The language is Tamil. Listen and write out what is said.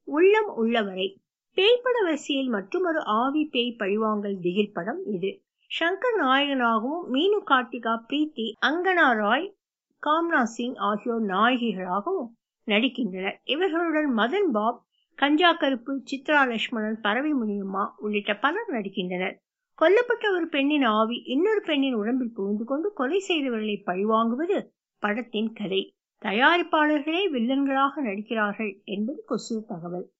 உள்ளம் உள்ளவரை பேய்ப்பட வரிசையில் மற்றொரு ஆவி பேய் பழிவாங்கல் திகில் படம் இது. ஷங்கர் நாயகனாகவும் மீனு கார்த்திகா, பிரீத்தி, அங்கனா ராய், காம்னா சிங் ஆகியோர் நாயகிகளாகவும் நடிக்கின்றனர். இவர்களுடன் மதன் பாப், கஞ்சா கருப்பு, சித்ரா லட்சுமணன், பரவை முனியம்மா உள்ளிட்ட பலர் நடிக்கின்றனர். கொல்லப்பட்ட ஒரு பெண்ணின் ஆவி இன்னொரு பெண்ணின் உடம்பில் புகுந்து கொண்டு கொலை செய்தவர்களை பழிவாங்குவது படத்தின் கதை. தயாரிப்பாளர்களே வில்லன்களாக நடிக்கிறார்கள் என்பது கொசு தகவல்.